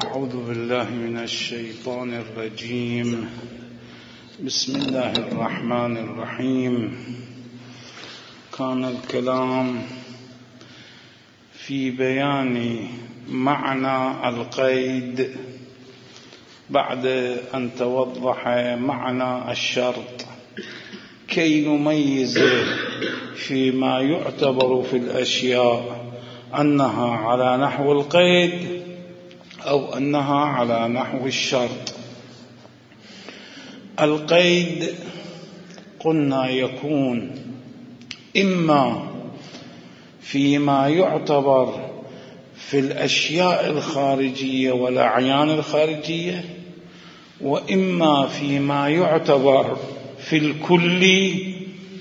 أعوذ بالله من الشيطان الرجيم. بسم الله الرحمن الرحيم. كان الكلام في بيان معنى القيد بعد أن توضح معنى الشرط كي نميز فيما يعتبر في الأشياء أنها على نحو القيد أو أنها على نحو الشرط. القيد قلنا يكون إما فيما يعتبر في الأشياء الخارجية والأعيان الخارجية، وإما فيما يعتبر في الكلي،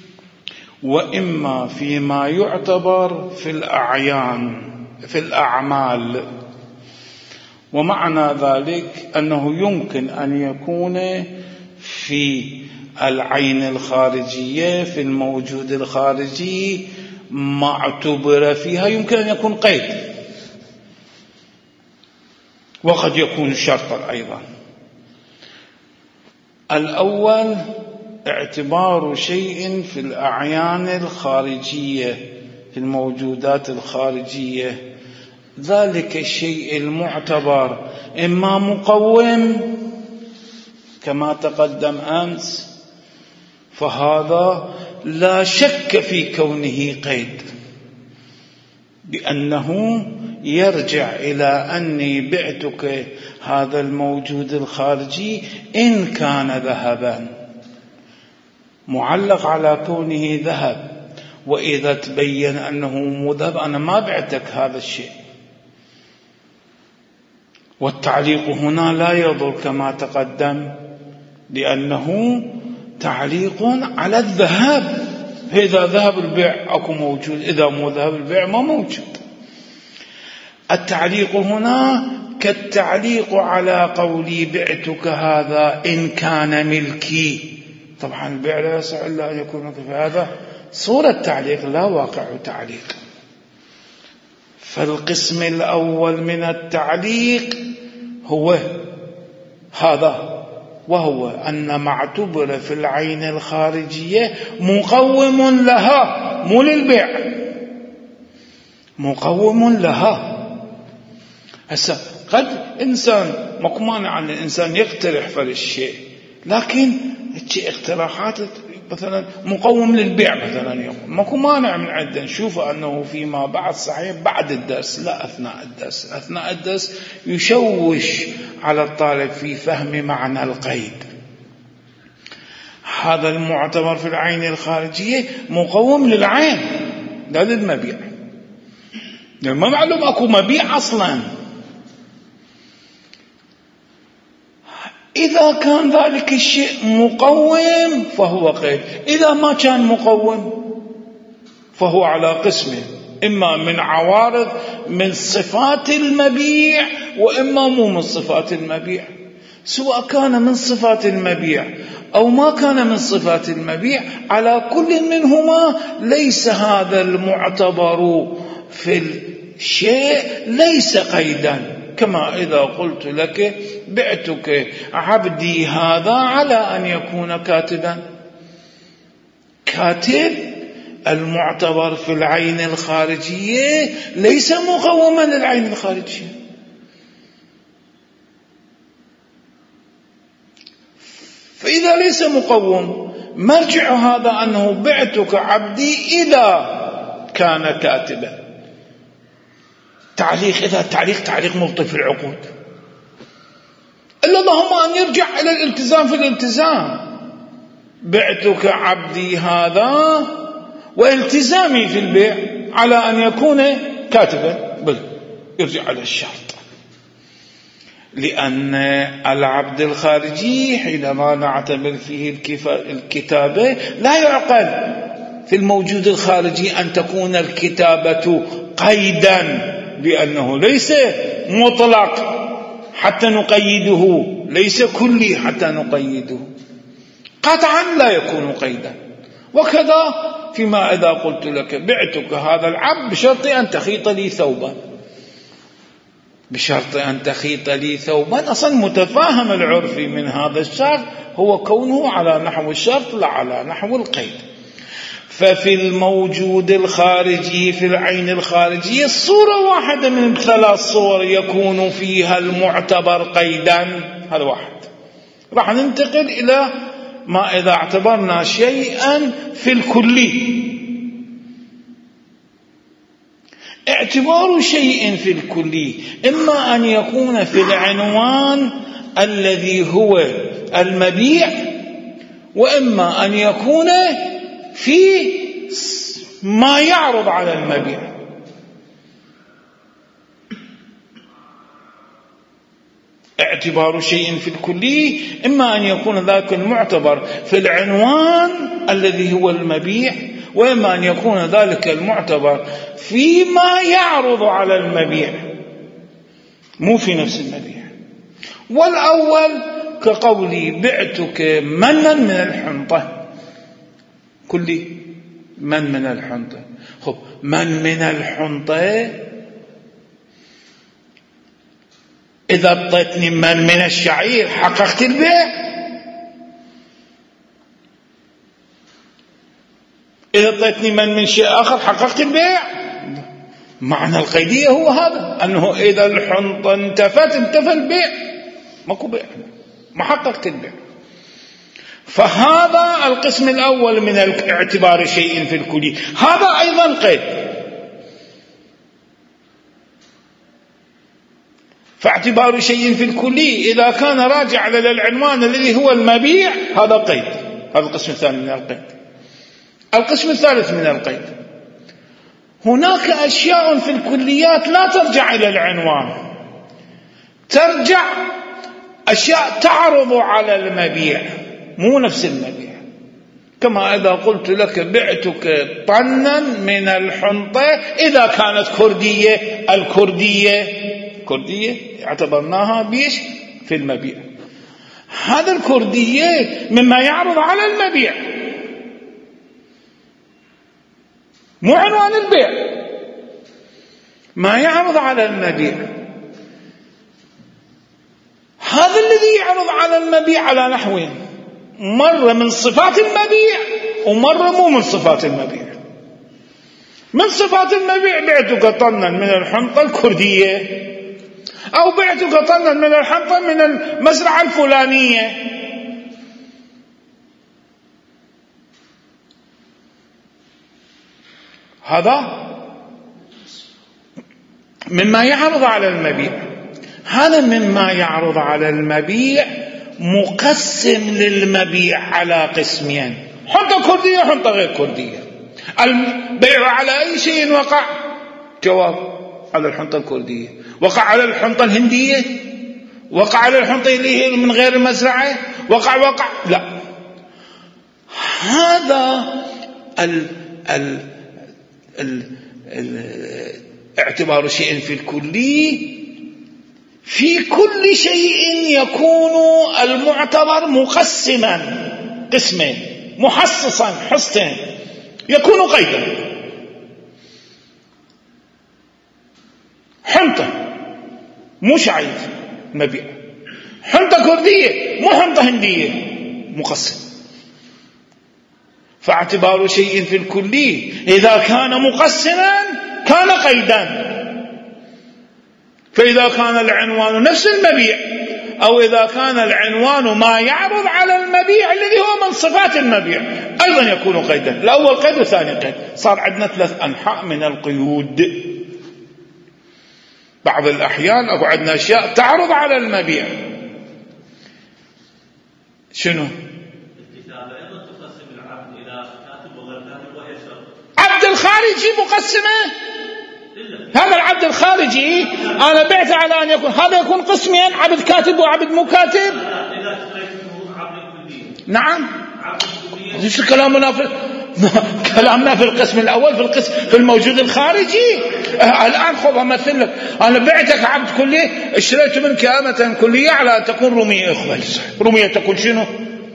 وإما فيما يعتبر في الأعيان في الأعمال. ومعنى ذلك أنه يمكن أن يكون في العين الخارجية في الموجود الخارجي ما اعتبر فيها يمكن أن يكون قيد، وقد يكون شرطا أيضا. الأول اعتبار شيء في الأعيان الخارجية في الموجودات الخارجية، ذلك الشيء المعتبر إما مقوم كما تقدم أمس، فهذا لا شك في كونه قيد، بأنه يرجع إلى أني بعتك هذا الموجود الخارجي إن كان ذهبا، معلق على كونه ذهب، وإذا تبين أنه مذهب أنا ما بعتك هذا الشيء. والتعليق هنا لا يضر كما تقدم، لأنه تعليق على الذهاب. إذا ذهب البيع أكو موجود، إذا مو ذهب البيع ما موجود. التعليق هنا كالتعليق على قولي بعتك هذا إن كان ملكي. طبعا البيع لا يصح إلا أن يكون ملكي، فهذا صورة تعليق لا واقع تعليق. فالقسم الأول من التعليق هو هذا، وهو أن ما اعتبر في العين الخارجية مقوم لها، مو للبيع، مقوم لها. هسه قد إنسان ماكو مانع أن الإنسان يقترح فالشيء، لكن اقتراحات مثلا مقوم للبيع مثلا يقول ماكو مانع من عندنا نشوف أنه فيما بعد صحيح بعد الدرس، لا أثناء الدرس. أثناء الدرس يشوش على الطالب في فهم معنى القيد. هذا المعتبر في العين الخارجية مقوم للعين لا للمبيع، يعني ما معلوم أكو مبيع أصلا. إذا كان ذلك الشيء مقوم فهو قيد، إذا ما كان مقوم فهو على قسمه، إما من عوارض من صفات المبيع، وإما مو من صفات المبيع. سواء كان من صفات المبيع أو ما كان من صفات المبيع، على كل منهما ليس هذا المعتبر في الشيء ليس قيدا. كما إذا قلت لك بعتك عبدي هذا على أن يكون كاتبا. كاتب المعتبر في العين الخارجية ليس مقوما للعين الخارجية. فإذا ليس مقوم مرجع هذا أنه بعتك عبدي إذا كان كاتبا. تعليق إذا تعليق مبطل في العقود، إلا اللهم أن يرجع إلى الالتزام في الالتزام. بعتك عبدي هذا والتزامي في البيع على أن يكون كاتبا، بل يرجع على الشرط. لأن العبد الخارجي حينما نعتبر فيه الكتابة لا يعقل في الموجود الخارجي أن تكون الكتابة قيدا، لأنه ليس مطلق حتى نقيده، ليس كلي حتى نقيده، قطعا لا يكون قيدا. وكذا فيما إذا قلت لك بعتك هذا العبد بشرط أن تخيط لي ثوبا، بشرط أن تخيط لي ثوبا. أصلا متفاهم العرفي من هذا الشرط هو كونه على نحو الشرط لا على نحو القيد. ففي الموجود الخارجي في العين الخارجية صورة واحدة من 3 صور يكون فيها المعتبر قيدا. هذا واحد. راح ننتقل إلى ما إذا اعتبرنا شيئا في الكلي. اعتبار شيء في الكلي إما أن يكون في العنوان الذي هو المبيع، وإما أن يكون في ما يعرض على المبيع. اعتبار شيء في الكلي إما أن يكون ذاك المعتبر في العنوان الذي هو المبيع، وإما أن يكون ذلك المعتبر فيما يعرض على المبيع مو في نفس المبيع. والأول كقولي بعتك منا من الحنطة، كلي من الحنطة. خب من الحنطة إذا اعطيتني من الشعير حققت البيع. إذا اعطيتني من شيء آخر حققت البيع. معنى القيدية هو هذا، أنه إذا الحنطة انتفى البيع، ماكو بيع، ما حققت البيع. فهذا القسم الأول من اعتبار شيء في الكلي، هذا أيضا قيد. فاعتبار شيء في الكلي إذا كان راجع على العنوان الذي هو المبيع هذا قيد. هذا القسم الثاني من القيد. القسم الثالث من القيد، هناك أشياء في الكليات لا ترجع إلى العنوان، ترجع أشياء تعرض على المبيع مو نفس المبيع. كما إذا قلت لك بعتك طنا من الحنطة إذا كانت كردية، الكردية اعتبرناها بيش في المبيع. هذا الكردية مما يعرض على المبيع مو عنوان البيع، ما يعرض على المبيع. هذا الذي يعرض على المبيع على نحوين، مرة من صفات المبيع ومرة مو من صفات المبيع. من صفات المبيع بعتك طنا من الحنطة الكردية، أو بعتك طنا من الحنطة من المزرعة الفلانية. هذا مما يعرض على المبيع. هذا مما يعرض على المبيع مقسم للمبيع على قسمين، حنطة كردية حنطة غير كردية. البيع على أي شيء وقع؟ جواب على الحنطة الكردية. وقع على الحنطة الهندية؟ وقع على الحنطة اللي هي من غير المزرعة؟ وقع لا. هذا اعتبار شيء في الكلي. في كل شيء يكون المعتبر مقسما قسمين، محصصا حصتين، يكون قيدا. حنطة مو شعير مبيع، حنطة كردية مو حنطة هندية، مقسم. فاعتبار شيء في الكلي إذا كان مقسما كان قيدا. فإذا كان العنوان نفس المبيع، أو إذا كان العنوان ما يعرض على المبيع الذي هو من صفات المبيع أيضا يكون قيدا. الأول قيد والثاني قيد. صار عندنا 3 أنحاء من القيود. بعض الأحيان أو عندنا أشياء تعرض على المبيع. شنو؟ عبد الخارجي مقسمة. هذا العبد الخارجي أنا بعت على أن يكون، هذا يكون قسمين، عبد كاتب وعبد مو كاتب. نعم، ليش كلامنا كلامنا في القسم الأول، في الموجود الخارجي. الآن خذ أمثل لك، أنا بعتك عبد كلي، اشتريت منك أمة كلية على أن تكون رومية. رومية تكون شنو؟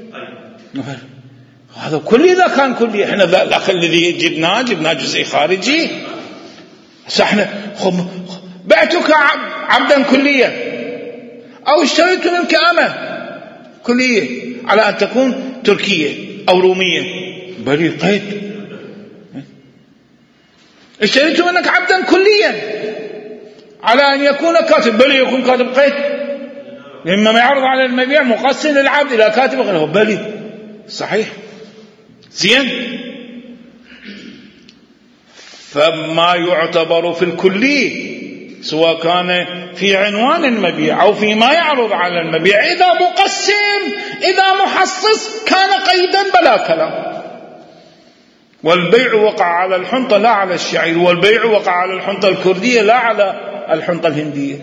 هذا كلي. إذا كان كلي إحنا الأخ الذي جبناه جزء خارجي. احنا بعتك عبدا كليا أو اشتريت منك أمة كلية على أن تكون تركية أو رومية، بلي قيد. اشتريت منك عبدا كليا على أن يكون كاتب، بلي يكون كاتب قيد، لما ما يعرض على المبيع مقسم للعبد إلى كاتب غيره، بلي صحيح زين. فما يعتبر في الكلي سواء كان في عنوان المبيع أو فيما يعرض على المبيع إذا مقسم إذا محصص كان قيدا بلا كلام. والبيع وقع على الحنطة لا على الشعير، والبيع وقع على الحنطة الكردية لا على الحنطة الهندية.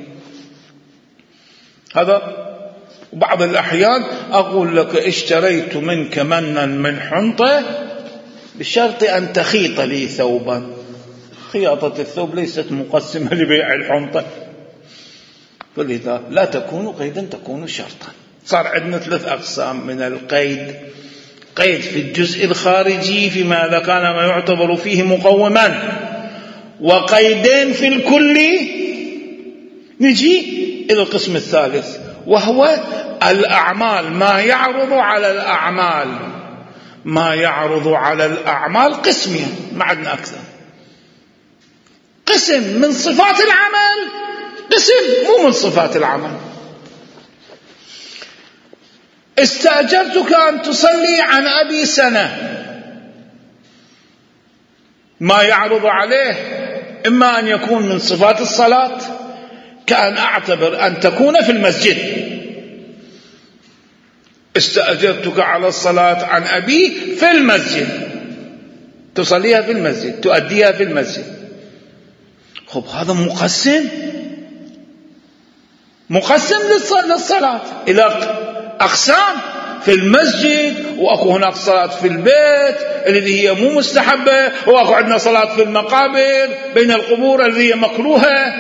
هذا بعض الأحيان أقول لك اشتريت منك منا من حنطة بشرط أن تخيط لي ثوبا. خياطة الثوب ليست مقسمة لبيع الحنطة، فلذا لا تكون قيدا تكون شرطا. صار عندنا 3 أقسام من القيد: قيد في الجزء الخارجي فيما إذا كان ما يعتبر فيه مقوما، وقيدين في الكل. نجي إلى القسم الثالث وهو الأعمال، ما يعرض على الأعمال. ما يعرض على الأعمال قسمين، ما عندنا أكثر. قسم من صفات العمل، قسم مو من صفات العمل. استأجرتك أن تصلي عن أبي سنة، ما يعرض عليه إما أن يكون من صفات الصلاة كأن أعتبر أن تكون في المسجد. استأجرتك على الصلاة عن أبي في المسجد، تصليها في المسجد، تؤديها في المسجد. خب هذا مقسم للصلاة إلى أقسام: في المسجد، وأكو هناك صلاة في البيت الذي هي مو مستحبة، وأكو عندنا صلاة في المقابر بين القبور الذي هي مكروهة.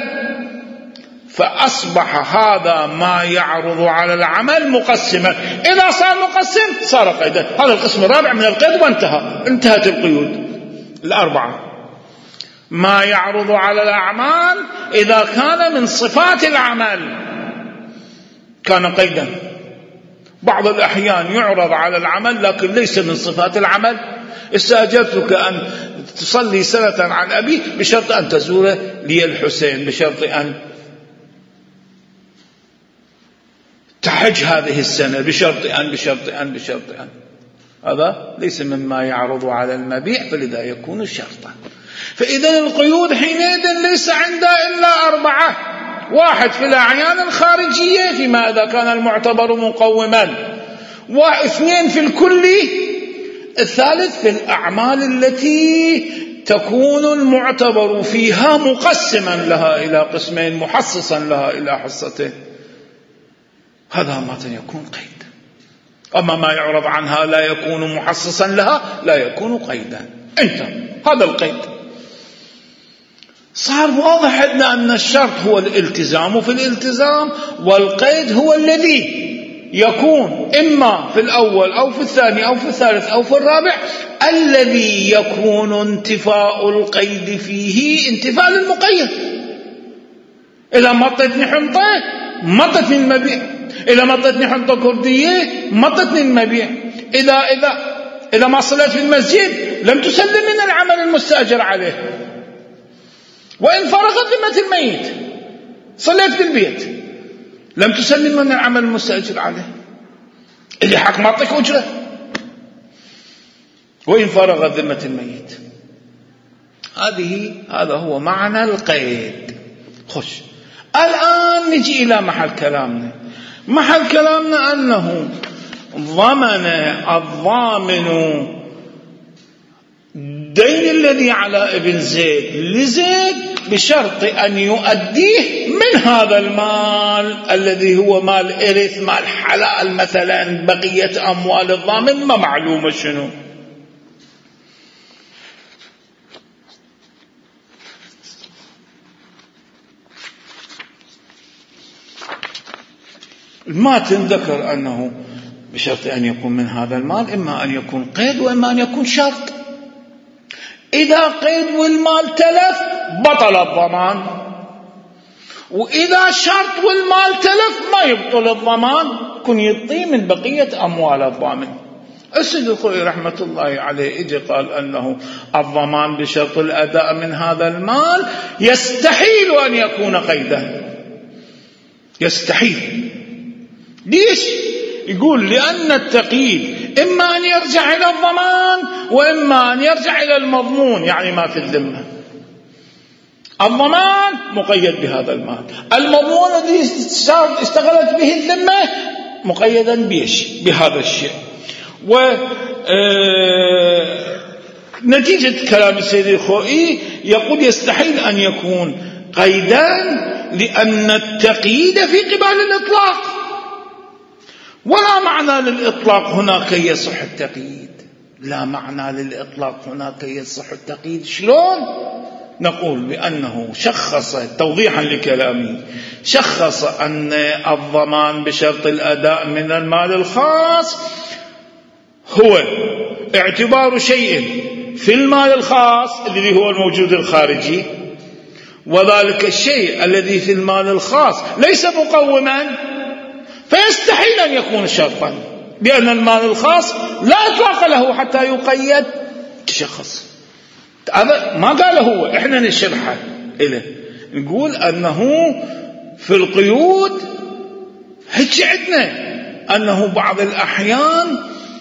فأصبح هذا ما يعرض على العمل مقسما. إذا صار مقسم صار قيدا. هذا القسم الرابع من القيد وانتهت القيود الأربعة. ما يعرض على الأعمال إذا كان من صفات العمل كان قيدا. بعض الأحيان يعرض على العمل لكن ليس من صفات العمل. استأجرتك أن تصلي سنة عن أبي بشرط أن تزور لي الحسين، بشرط أن تحج هذه السنة، بشرط أن. هذا ليس مما يعرض على المبيع، فلذا يكون شرطا. فإذا القيود حينئذ ليس عندها إلا 4: 1 في الأعيان الخارجية فيما إذا كان المعتبر مقوما، 2 في الكل، 3 في الأعمال التي تكون المعتبر فيها مقسما لها إلى قسمين، محصصا لها إلى حصتين. هذا متى يكون قيد. أما ما يعرض عنها لا يكون محصصا لها، لا يكون قيدا. هذا القيد صار واضح عندنا أن الشرط هو الالتزام في الالتزام، والقيد هو الذي يكون إما في الأول أو في الثاني أو في الثالث أو في الرابع، الذي يكون انتفاء القيد فيه انتفاء للمقيد. إذا مطتني حنطة مطتني المبيع، إذا مطتني حنطة كردية مطتني المبيع، إذا ما صليت في المسجد لم تسلم من العمل المستأجر عليه. وإن فرغت ذمة الميت صليت في البيت لم تسلم من العمل المستأجر عليه، اللي حق ما أعطيك أجرة وإن فرغت ذمة الميت. هذا هو معنى القيد. خش الآن نجي إلى محل كلامنا أنه ضمن الضامن دين الذي على ابن زيد لزيد بشرط أن يؤديه من هذا المال الذي هو مال إرث، مال حلال مثلا، بقية أموال الضامن ما معلومة شنو. ما تنذكر أنه بشرط أن يكون من هذا المال إما أن يكون قيد وإما أن يكون شرط. إذا قيد والمال تلف بطل الضمان. وإذا شرط والمال تلف ما يبطل الضمان، كن يطي من بقية أموال الضامن. السيد الخوئي رحمة الله عليه اجى قال أنه الضمان بشرط الأداء من هذا المال يستحيل أن يكون قيدا. يستحيل. ليش؟ يقول لأن التقييد إما أن يرجع إلى الضمان وإما أن يرجع إلى المضمون، يعني ما في الذمة. الضمان مقيد بهذا المال، المضمون الذي اشتغلت به الذمة مقيدا بهذا الشيء. ونتيجة كلام السيد الخوئي يقول يستحيل أن يكون قيدان لأن التقييد في قبال الإطلاق، ولا معنى للإطلاق هنا كي يصح التقييد. لا معنى للإطلاق هنا كي يصح التقييد. شلون؟ نقول بأنه شخص توضيحا لكلامه، شخص أن الضمان بشرط الأداء من المال الخاص هو اعتبار شيء في المال الخاص الذي هو الموجود الخارجي، وذلك الشيء الذي في المال الخاص ليس مقوما، فيستحيل أن يكون شرطا، لأن المال الخاص لا إطلاق له حتى يقيد شخص. هذا ما قاله هو، احنا نشرحه إليه، نقول أنه في القيود هيك عندنا أنه بعض الأحيان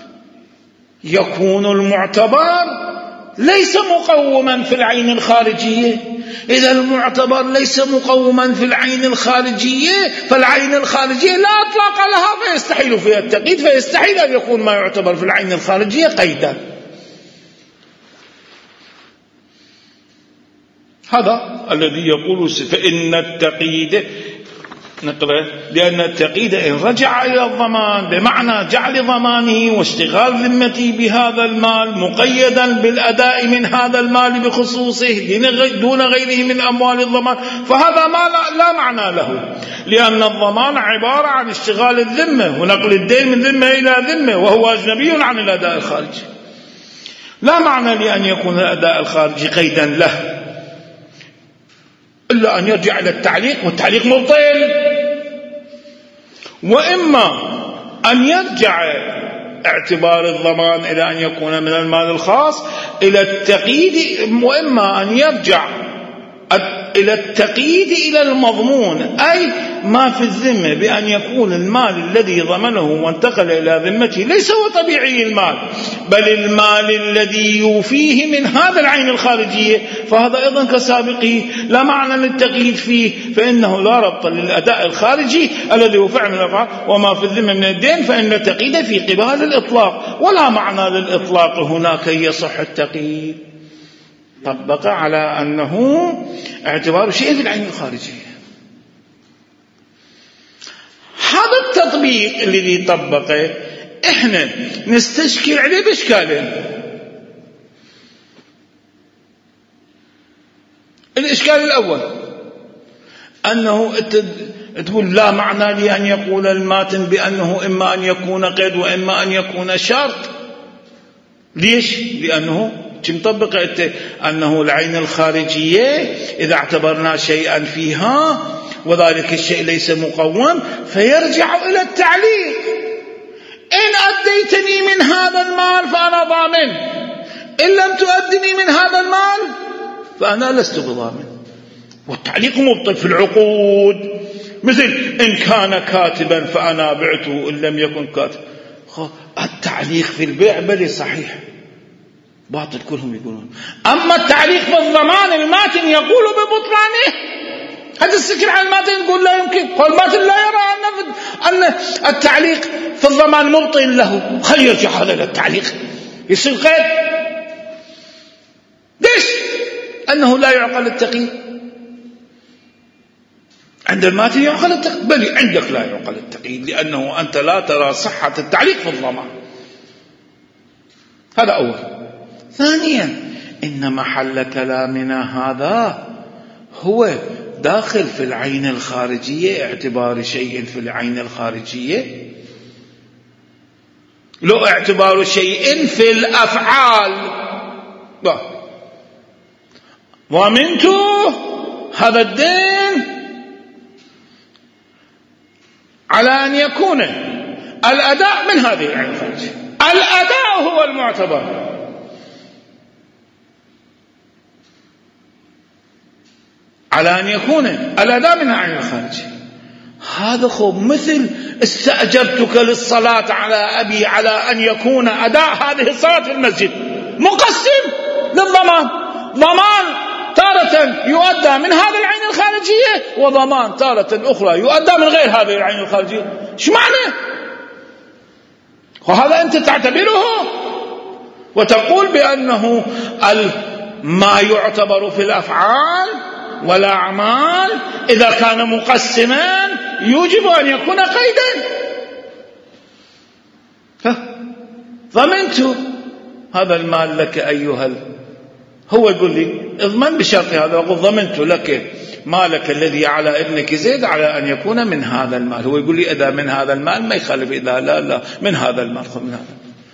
يكون المعتبر ليس مقوما في العين الخارجية. إذا المعتبر ليس مقوما في العين الخارجية فالعين الخارجية لا إطلاق لها، فيستحيل فيها التقييد، فيستحيل أن يكون ما يعتبر في العين الخارجية قيدا. هذا الذي يقول فإن التقييد نقرأ لأن التقييد إن رجع إلى الضمان بمعنى جعل ضمانه واشتغال ذمته بهذا المال مقيدا بالأداء من هذا المال بخصوصه دون غيره من أموال الضمان، فهذا ما لا معنى له، لأن الضمان عبارة عن اشتغال الذمة ونقل الدين من ذمة إلى ذمة، وهو أجنبي عن الأداء الخارجي. لا معنى لأن يكون الأداء الخارجي قيدا له إلا أن يرجع إلى التعليق، والتعليق مبطل. وإما أن يرجع اعتبار الضمان إلى أن يكون من المال الخاص إلى التقييد، وإما أن يرجع إلى التقييد إلى المضمون، أي ما في الذمة، بأن يكون المال الذي ضمنه وانتقل إلى ذمته ليس هو طبيعي المال، بل المال الذي يوفيه من هذا العين الخارجية، فهذا أيضا كسابقه لا معنى للتقييد فيه، فإنه لا ربط للأداء الخارجي الذي هو فعل من الأفعال وما في الذمة من الدين، فإن التقييد في قبال الإطلاق، ولا معنى للإطلاق هناك يصح التقييد. طبق على أنه اعتبار شيء في العين الخارجية. هذا التطبيق الذي طبقه احنا نستشكل عليه بإشكالين. الإشكال الأول أنه تقول لا معنى لأن يقول الماتن بأنه إما أن يكون قيد وإما أن يكون شرط. ليش؟ لأنه مطبق أنه العين الخارجية إذا اعتبرنا شيئا فيها وذلك الشيء ليس مقوم فيرجع إلى التعليق. إن أديتني من هذا المال فأنا ضامن، إن لم تؤدني من هذا المال فأنا لست بضامن. والتعليق مبطل في العقود، مثل إن كان كاتبا فأنا بعته إن لم يكن كاتب. التعليق في البيع بل صحيح، باطل كلهم يقولون. أما التعليق في الضمان الماتن يقول ببطلانه. هذا السكر على الماتن يقول لا يمكن، والماتن لا يرى أن التعليق في الضمان مبطل له، خلي يرجع هذا للتعليق يصير قيد. ليش؟ أنه لا يعقل التقييد. عند الماتن يعقل التقييد، بل عندك لا يعقل التقييد، لأنه أنت لا ترى صحة التعليق في الضمان. هذا أول. ثانيا إن محل كلامنا هذا هو داخل في العين الخارجية، اعتبار شيء في العين الخارجية، لو اعتبار شيء في الأفعال. ضمنته هذا الدين على أن يكون الأداء من هذه العين الخارجية. الأداء هو المعتبر. على أن يكون الأداء من العين الخارجية. هذا خوف مثل استأجرتك للصلاة على أبي على أن يكون أداء هذه الصلاة في المسجد مقسم للضمان. ضمان تارة يؤدى من هذا العين الخارجية، وضمان تارة أخرى يؤدى من غير هذه العين الخارجية. ايش معنى؟ وهذا أنت تعتبره وتقول بأنه ما يعتبر في الأفعال والأعمال إذا كان مقسما يجب أن يكون قيدا. ضمنت هذا المال لك أيها هو يقول لي اضمن بشرط هذا، أقول ضمنت لك مالك الذي على ابنك زيد على أن يكون من هذا المال. هو يقول لي إذا من هذا المال ما يخالف، إذا لا من هذا المال خذ من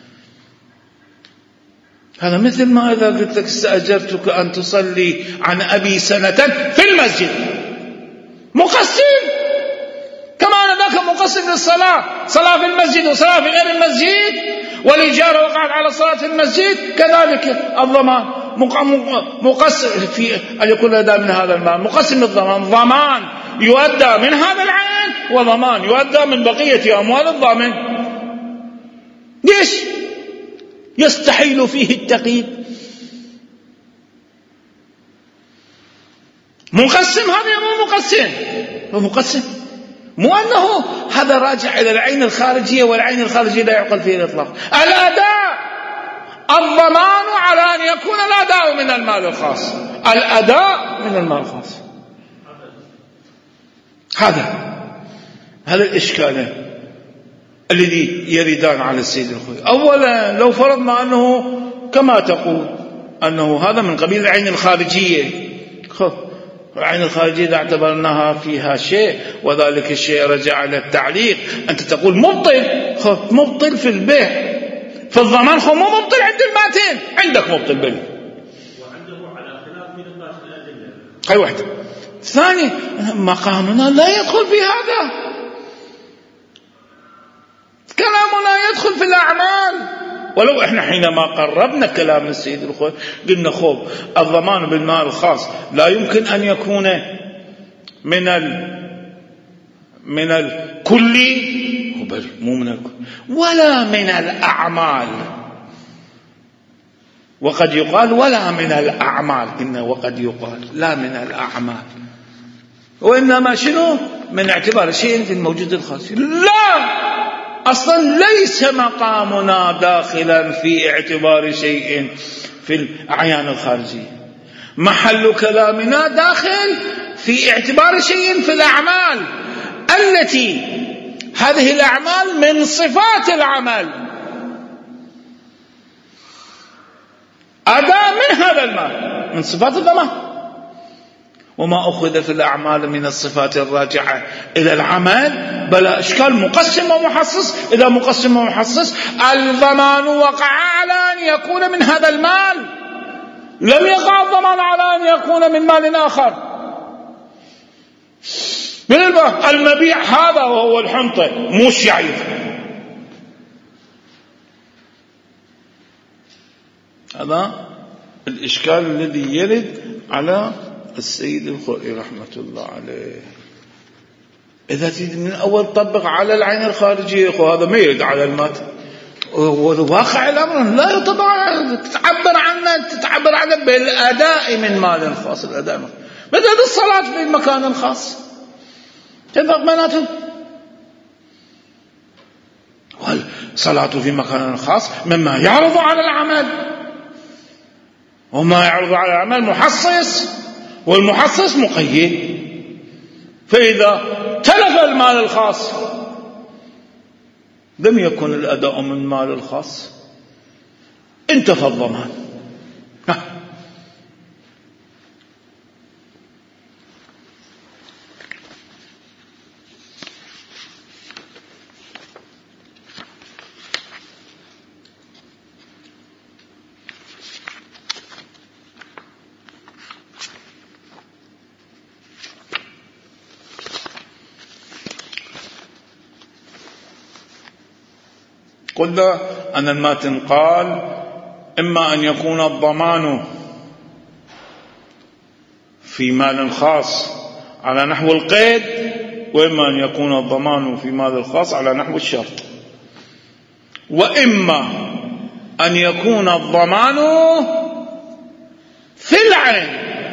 هذا مثل ما إذا قلت لك استأجرتك أن تصلي عن أبي سنة في المسجد مقسم، كما أن ذاك مقسم للصلاة، صلاة في المسجد وصلاة في غير المسجد، والإجارة وقعت على صلاة في المسجد، كذلك الضمان مقسم في أن يكون أداء من هذا المال، مقسم الضمان، ضمان يؤدى من هذا العين وضمان يؤدى من بقية أموال الضامن. ليش يستحيل فيه التقييد؟ مقسم هذا مو مقسم، هو مقسم، مو أنه هذا راجع إلى العين الخارجية، والعين الخارجية لا يعقل فيه الإطلاق. الأداء الضمان على أن يكون الأداء من المال الخاص، الأداء من المال الخاص. هذا الإشكال الذي يردان على السيد الخوي. أولا لو فرضنا أنه كما تقول أنه هذا من قبيل العين الخارجية، العين الخارجية إذا اعتبرناها فيها شيء وذلك الشيء رجع على التعليق، أنت تقول مبطل في البيع، في الضمان مو مبطل عند الماتين، عندك مبطل بالبيع وعنده على خلاف من الناس الأدلة. هاي واحدة. ثاني مقامنا لا يدخل في هذا، كلامنا يدخل في الأعمال. ولو احنا حينما قربنا كلام السيد الخوي قلنا الضمان بالمال الخاص لا يمكن أن يكون من الكلي، مو من الكل ولا من الأعمال، وقد يقال ولا من الأعمال، إنه وقد يقال لا من الأعمال، وإنما شنو من اعتبار شيء في الموجود الخاص. لا، أصلا ليس مقامنا داخلا في اعتبار شيء في الأعيان الخارجية، محل كلامنا داخل في اعتبار شيء في الأعمال التي هذه الأعمال من صفات العمل، أداء من هذا المال من صفات الضمان. وما أخذ في الأعمال من الصفات الراجعة إلى العمل بلا إشكال مقسم ومحصص. إذا مقسم ومحصص الضمان وقع على أن يكون من هذا المال، لم يقع الضمان على أن يكون من مال آخر. المبيع هذا وهو الحنطة مش يعيف. هذا الإشكال الذي يرد على السيد الخوئي رحمة الله عليه. إذا تريد من أول طبق على العين الخارجية هذا ما يرد على المات، والواقع الأمر لا يطبع، تتعبر عنه بالأداء من مال خاص. الأداء مثل الصلاة في مكان خاص تنفق بيناتهم، والصلاة في مكان خاص مما يعرض على العمل، وما يعرض على العمل محصص، والمحصص مقيد. فإذا تلف المال الخاص لم يكن الأداء من المال الخاص، انتفى الضمان. قلنا أن الماتن قال إما أن يكون الضمان في مال خاص على نحو القيد، وإما أن يكون الضمان في مال الخاص على نحو الشرط، وإما أن يكون الضمان في العين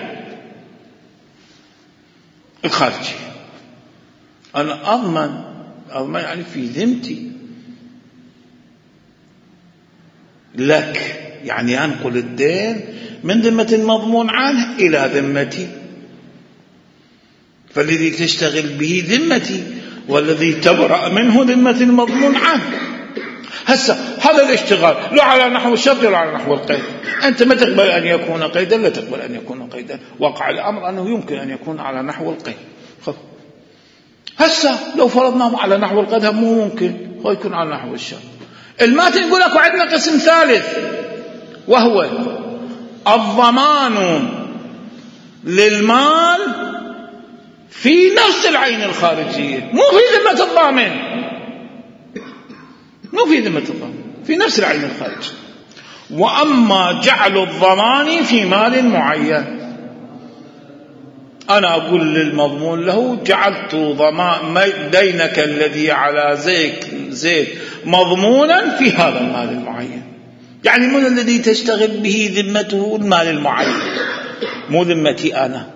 الخارجي. أنا أضمن يعني في ذمتي لك، يعني أنقل الدين من ذمة المضمون عنه إلى ذمتي، فالذي تشتغل به ذمتي والذي تبرأ منه ذمة المضمون عنه. هسه هذا الاشتغال لا على نحو الشرط ولا على نحو القيد. أنت ما تقبل أن يكون قيدا، لا تقبل أن يكون قيدا. واقع الأمر أنه يمكن أن يكون على نحو القيد. هسه لو فرضناه على نحو القيد مو ممكن، هو يكون على نحو الشرط. الماتن يقول لك وعندنا قسم ثالث، وهو الضمان للمال في نفس العين الخارجية، مو في ذمة الضامن، مو في ذمة الضامن، في نفس العين الخارجية. وأما جعل الضمان في مال معين، أنا أقول للمضمون له جعلت دينك الذي على زيد مضمونا في هذا المال المعين، يعني من الذي تشتغل به ذمته المال المعين، مو ذمتي أنا.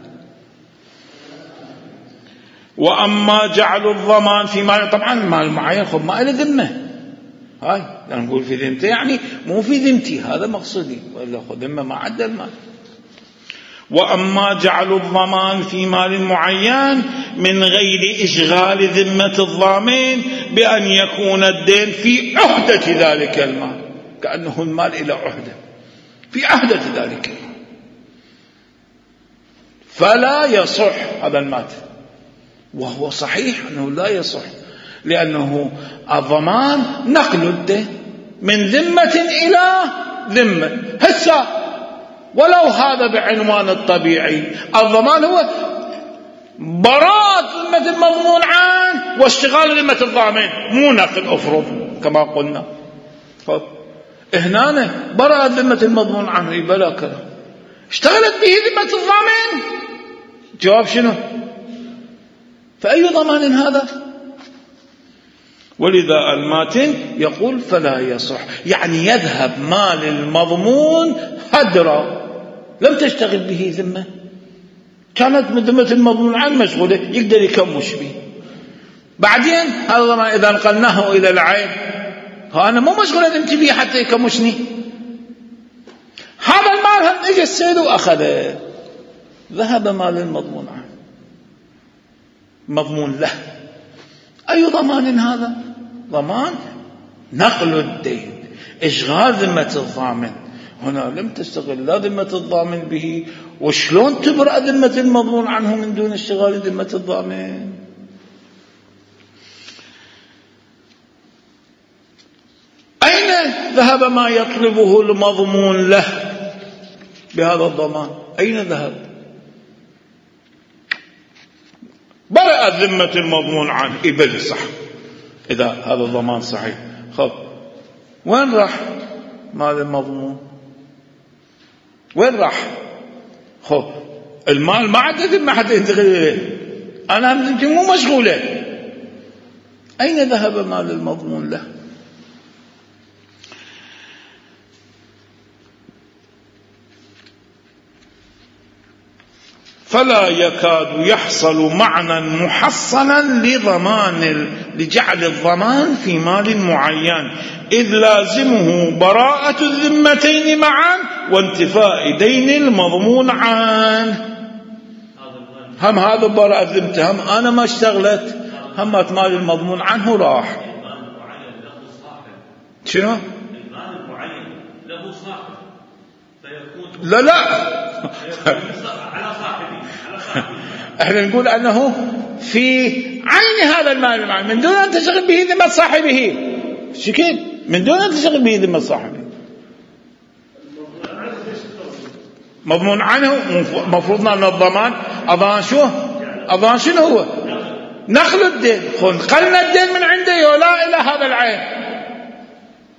وأما جعل الضمان في مال، طبعا المال المعين خب ما إلى ذمة، هاي يعني نقول في ذمتي يعني مو في ذمتي، هذا مقصودي، وإلا خذ ذمة ما عدا المال. وأما جعل الضمان في مال معين من غير إشغال ذمة الضامن بأن يكون الدين في عهدة ذلك المال، كأنه المال إلى عهدة، في عهدة ذلك، فلا يصح هذا المات. وهو صحيح أنه لا يصح، لأنه الضمان نقل الدين من ذمة إلى ذمة. هسه ولو هذا بعنوان الطبيعي، الضمان هو براءة ذمة المضمون عنه واشتغال ذمة الضامن، مو نقل أفرض كما قلنا. هنا براءة ذمة المضمون عنه بلا كلام، اشتغلت به ذمة الضامن، جواب شنو؟ فأي ضمان هذا؟ ولذا الماتن يقول فلا يصح، يعني يذهب مال المضمون هدرا، لم تشتغل به ذمة، كانت من ذمة المضمون عنه مشغولة، يقدر يكمش به. بعدين هذا ضمان إذا نقلناه إلى العين، أنا مو مشغولة ذمتي به حتى يكمشني. هذا المال هم اجى السيد وأخذه، ذهب مال المضمون عنه، مضمون له. أي ضمان هذا؟ ضمان نقل الدين، إشغال ذمة الضامن. هنا لم تشتغل لا ذمة الضامن به، وشلون تبرأ ذمة المضمون عنه من دون اشتغال ذمة الضامن؟ أين ذهب ما يطلبه المضمون له بهذا الضمان؟ أين ذهب؟ برأت ذمة المضمون عنه، إبل صح، إذا هذا الضمان صحيح. خب وين راح مال المضمون؟ وين راح؟ خب المال ما عاد ذمة حتى ينتقل إليه، أنا ذمتي مو مشغولة. أين ذهب مال المضمون له؟ فلا يكاد يحصل معنى محصنا لجعل الضمان في مال معين، إذ لازمه براءة الذمتين معا وانتفاء دين المضمون عنه. هم هذا براءة ذمته، هم أنا ما اشتغلت، هم مال المضمون عنه راح. شنو؟ المال المعين له صاحب فيكون لا احنا نقول أنه في عين هذا المال المعين من دون أن تشغل به ذمة صاحبه، شكل من دون أن تشغل به ذمة صاحبه. مضمون عنه مفروضنا أن الضمان أضمان شنو هو؟ نقل الدين، نقلنا الدين من عنده ولا إلى هذا العين،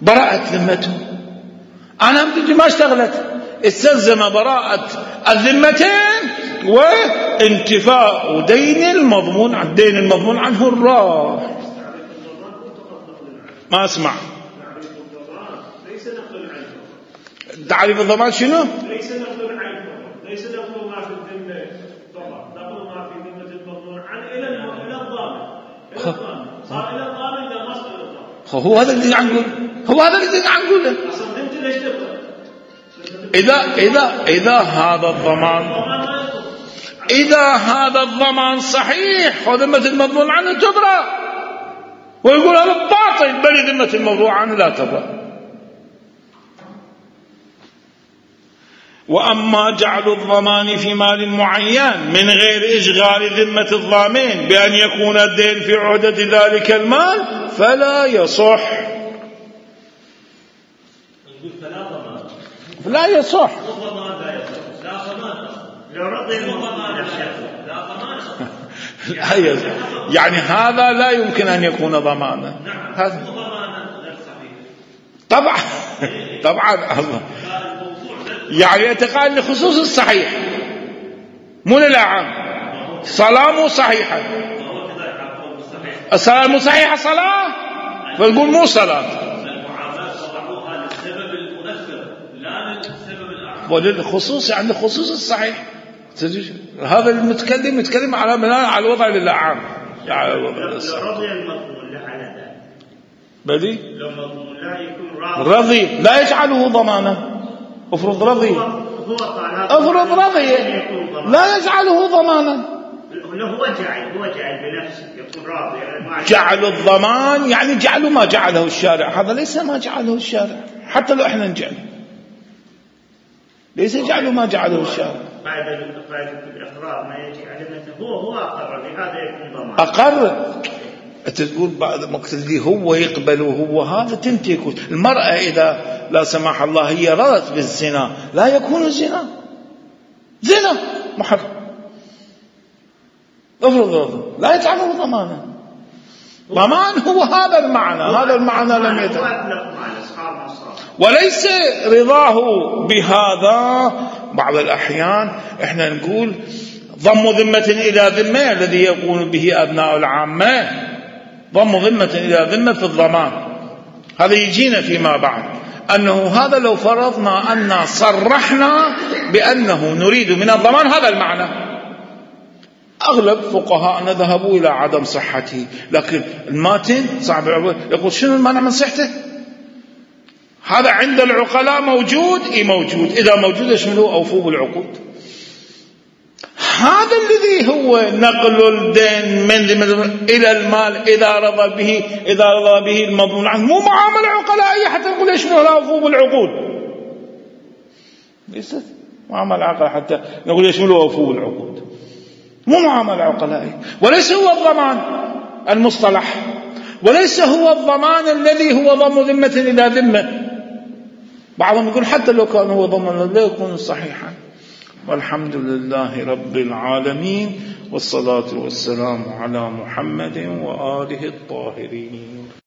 براءة ذمته. أنا ما اشتغلت، استلزم براءة الذمتين وانتفاء دين المضمون عن دين المضمون عنه الراح. ما أسمع. تعريف الضمان شنو؟ ليس نقل العين، ليس نقل ما في الذمة طبعا، نقل ما في ذمة المضمون عن إلى الضامن، صار إلى الضامن إذا ما صار إلى الضامن. هو هذا اللي عم نقول، هو هذا اللي عم نقوله. أصلا ذمتي ليش تبقى؟ إذا هذا الضمان صحيح وذمة المضمون عنه تبرأ، ويقول هذا باطل بل ذمة الموضوع عنه لا تبرأ. وأما جعل الضمان في مال معين من غير إشغال ذمة الضامن بأن يكون الدين في عهدة ذلك المال فلا يصح. لا يصح. يعني هذا لا يمكن أن يكون ضمانا. طبعا الله يعني اعتقاد لخصوص الصحيح مو للأعم. صلاة مو صحيحة، الصلاة مو صحيحة صلاة، فنقول مو صلاة. وللخصوص عند خصوص الصحيح. هذا المتكلم يتكلم على بناء على الوضع للأعم، يعني الوضع لو رضي المضمون له على ذلك بدي لو مضمون لا يكون راضي لا يجعله ضمانا. افرض رضي لا يجعله ضمانا. هو جعل بنفسه يكون راضي. جعل الضمان يعني جعله ما جعله الشارع، هذا ليس ما جعله الشارع حتى لو احنا نجعله، ليس جعله ما جعله الشارع. بعد الإقرار ما يجي على مثله هو أقر بهذا يكون ضمان. أقر تقول بعد ما تقول هو يقبل وهو هذا تنتهي. المرأة إذا لا سمح الله هي رضت بالزنا لا يكون الزنا زنا محرم. افرض لا يجعله ضمانا. ضمان هو هذا المعنى، هذا المعنى لم يتعلق. وليس رضاه بهذا. بعض الأحيان احنا نقول ضم ذمة إلى ذمة الذي يقول به أبناء العامة، ضم ذمة إلى ذمة في الضمان. هذا يجينا فيما بعد أنه هذا لو فرضنا أن صرحنا بأنه نريد من الضمان هذا المعنى. أغلب فقهاءنا ذهبوا إلى عدم صحته، لكن الماتن صاحب العقول يقول شنو المانع من صحته؟ هذا عند العقلاء موجود. موجود. إذا موجود يشملوه أوفوا بالعقود. هذا الذي هو نقل الدين من إلى المال إذا رضى به المضمون عنه، مو معاملة عقلائية حتى نقول يشملوه أوفوا بالعقود. ليست معاملة عقلائية حتى نقول يشملوه أوفوا بالعقود، مو معاملة عقلائية. وليس هو الضمان المصطلح، وليس هو الضمان الذي هو ضم ذمة إلى ذمة. بعضهم يقول حتى لو كان هو ضمن لا يكون صحيحا. والحمد لله رب العالمين، والصلاة والسلام على محمد وآله الطاهرين.